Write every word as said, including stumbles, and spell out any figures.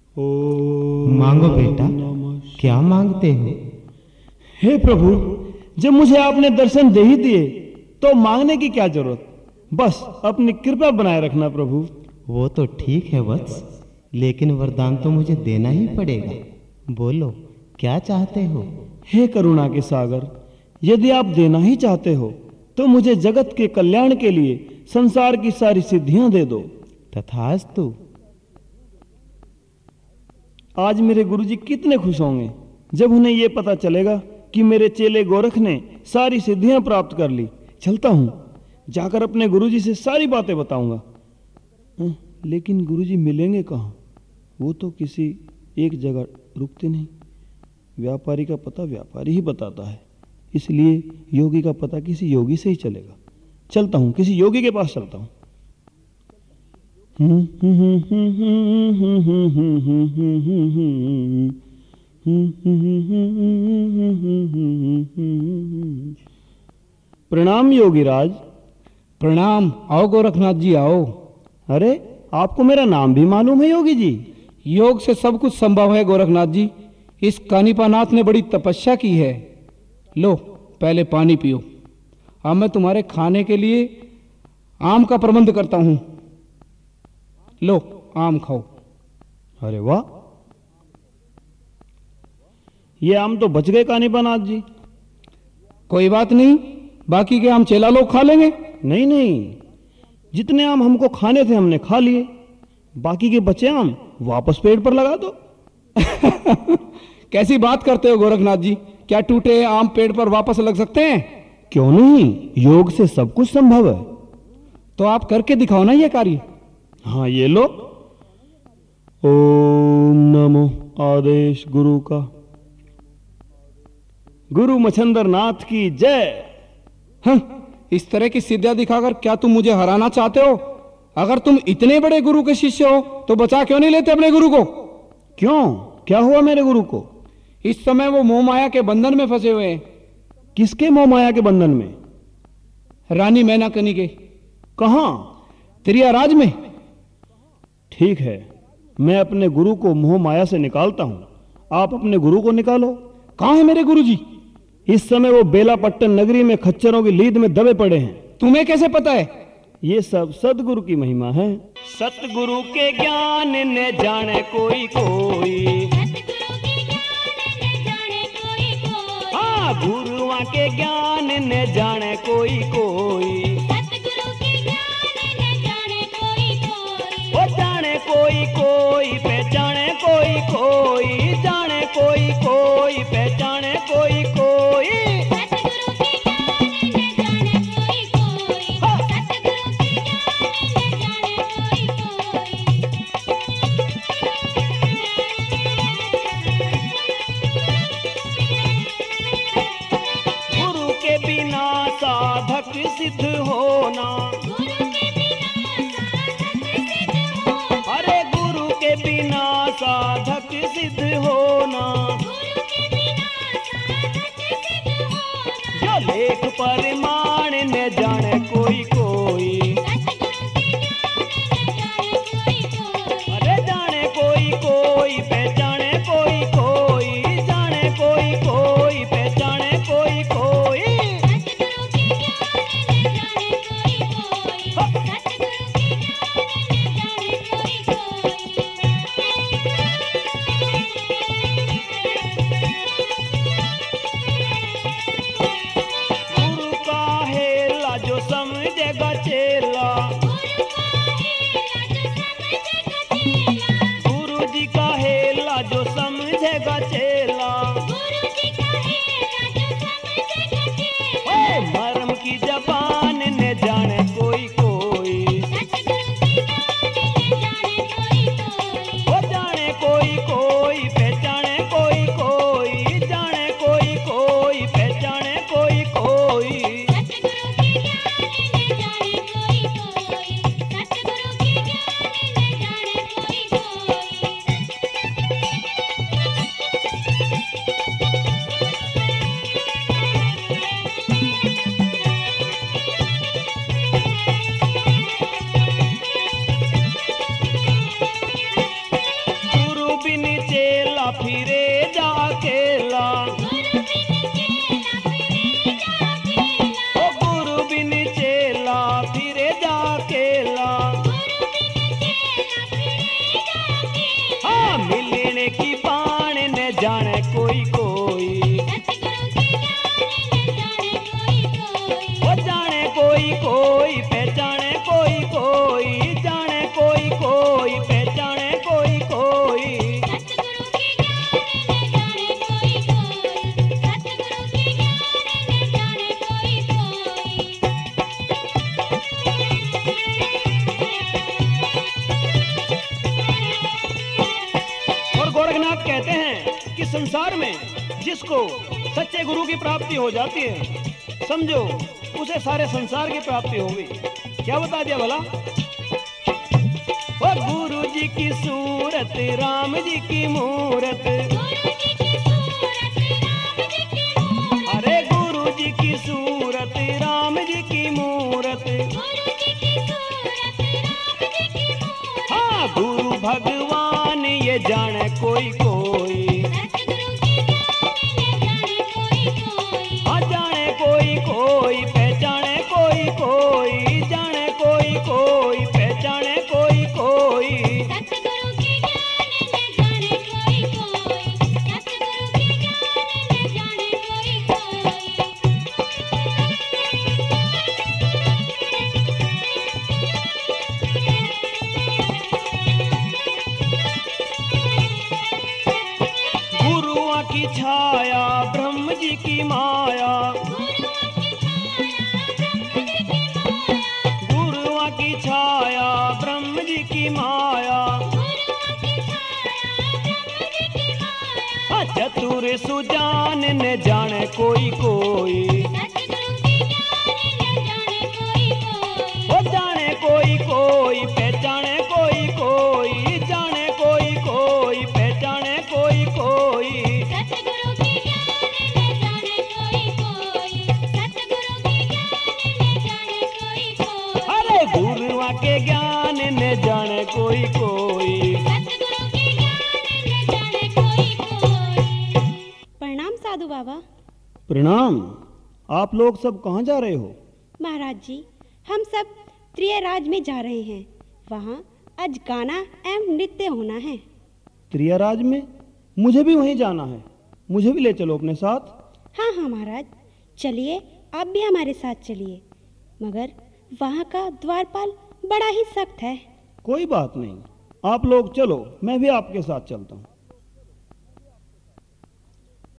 ओ मांगो बेटा, क्या मांगते हो? हे प्रभु, जब मुझे आपने दर्शन दे ही दिए तो मांगने की क्या जरूरत, बस अपनी कृपा बनाए रखना प्रभु। वो तो ठीक है वत्स, लेकिन वरदान तो मुझे देना ही पड़ेगा। बोलो, क्या चाहते हो? हे करुणा के सागर, यदि आप देना ही चाहते हो तो मुझे जगत के कल्याण के लिए संसार की सारी सिद्धियां दे दो। तथास्तु। आज मेरे गुरुजी कितने खुश होंगे जब उन्हें यह पता चलेगा कि मेरे चेले गोरख ने सारी सिद्धियां प्राप्त कर ली। चलता हूं, जाकर अपने गुरुजी से सारी बातें बताऊंगा। लेकिन गुरुजी मिलेंगे कहाँ? वो तो किसी एक जगह रुकते नहीं। व्यापारी का पता व्यापारी ही बताता है, इसलिए योगी का पता किसी योगी से ही चलेगा। चलता हूं, किसी योगी के पास चलता हूं। प्रणाम योगीराज। प्रणाम। आओ गोरखनाथ जी आओ। अरे, आपको मेरा नाम भी मालूम है योगी जी? योग से सब कुछ संभव है गोरखनाथ जी। इस कानीपानाथ ने बड़ी तपस्या की है। लो, पहले पानी पियो। अब मैं तुम्हारे खाने के लिए आम का प्रबंध करता हूं। लो, आम खाओ। अरे वाह, ये आम तो बच गए कानीपानाथ जी। कोई बात नहीं, बाकी के आम चेला लोग खा लेंगे। नहीं नहीं, जितने आम हमको खाने थे हमने खा लिए, बाकी के बचे आम वापस पेड़ पर लगा दो। कैसी बात करते हो गोरखनाथ जी? क्या टूटे आम पेड़ पर वापस लग सकते हैं? क्यों नहीं, योग से सब कुछ संभव है। तो आप करके दिखाओ ना ये कार्य। हाँ, ये लो। ओम नमो आदेश गुरु का। गुरु मच्छंदर नाथ की जय। हाँ, इस तरह की सिद्धियां दिखाकर क्या तुम मुझे हराना चाहते हो? अगर तुम इतने बड़े गुरु के शिष्य हो तो बचा क्यों नहीं लेते अपने गुरु को? क्यों, क्या हुआ मेरे गुरु को? इस समय वो मोह माया के बंधन में फंसे हुए हैं। किसके मोह माया के बंधन में? रानी मैनाकनी के। कहां? त्रियाराज में। ठीक है, मैं अपने गुरु को मोह माया से निकालता हूं। आप अपने गुरु को निकालो। कहां है मेरे गुरु जी? इस समय वो बेलापट्टन नगरी में खच्चरों की लीद में दबे पड़े हैं। तुम्हें कैसे पता है? ये सब सतगुरु की महिमा है। सतगुरु के ज्ञान ने जाने कोई कोई, हाँ, गुरुआ के ज्ञान ने जाने कोई कोई, वो जाने कोई कोई, पहचाने कोई कोई, जाने कोई कोई, पहचाने कोई कोई। साधक सिद्ध होना, अरे गुरु के बिना साधक सिद्ध होना, जो लेख परिमाण न जाने कोई कोई, अरे जाने कोई कोई, पहचाने कोई कोई, जाने कोई कोई, पहचाने कोई कोई। इस संसार में जिसको सच्चे गुरु की प्राप्ति हो जाती है, समझो उसे सारे संसार की प्राप्ति होगी। क्या बता दिया भला? ओ गुरु जी की सूरत, राम जी की मूरत, अरे गुरु जी की सूरत, राम जी की मूरत, हाँ गुरु भगवान ये जाने कोई कोई, हाँ जाने कोई कोई, पहचाने कोई कोई, जाने कोई कोई, पहचाने कोई कोई। गुरुआ की छाया ब्रह्म जी की माया, गुरुआ की छाया ब्रह्म जी की माया, हाँ चतुर सुजान न जाने कोई कोई, ओ जाने कोई कोई, पहचाने कोई कोई, जाने कोई कोई, पहचाने कोई कोई। अरे गुरुआ के ज्ञान न जाने कोई कोई। प्रणाम साधु बाबा। प्रणाम। आप लोग सब कहाँ जा रहे हो? महाराज जी, हम सब त्रियराज में जा रहे हैं। वहाँ आज गाना एवं नृत्य होना है। त्रियराज में? मुझे भी वहीं जाना है, मुझे भी ले चलो अपने साथ। हाँ हाँ महाराज, चलिए आप भी हमारे साथ चलिए, मगर वहाँ का द्वारपाल बड़ा ही सख्त है। कोई बात नहीं, आप लोग चलो, मैं भी आपके साथ चलता हूँ।